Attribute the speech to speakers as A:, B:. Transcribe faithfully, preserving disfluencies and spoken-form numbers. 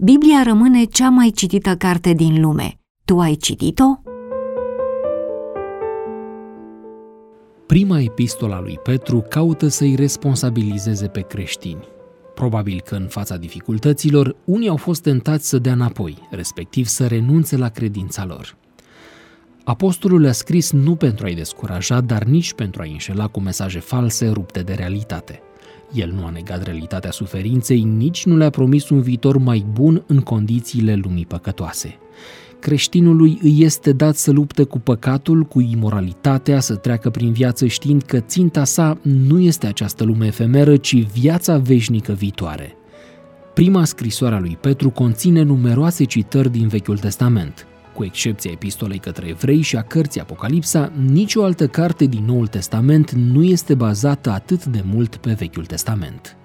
A: Biblia rămâne cea mai citită carte din lume. Tu ai citit-o?
B: Prima epistola lui Petru caută să-i responsabilizeze pe creștini. Probabil că în fața dificultăților, unii au fost tentați să dea înapoi, respectiv să renunțe la credința lor. Apostolul le-a scris nu pentru a-i descuraja, dar nici pentru a-i înșela cu mesaje false rupte de realitate. El nu a negat realitatea suferinței, nici nu le-a promis un viitor mai bun în condițiile lumii păcătoase. Creștinului îi este dat să lupte cu păcatul, cu imoralitatea, să treacă prin viață știind că ținta sa nu este această lume efemeră, ci viața veșnică viitoare. Prima scrisoare a lui Petru conține numeroase citări din Vechiul Testament. Cu excepția epistolei către evrei și a cărții Apocalipsa, nicio altă carte din Noul Testament nu este bazată atât de mult pe Vechiul Testament.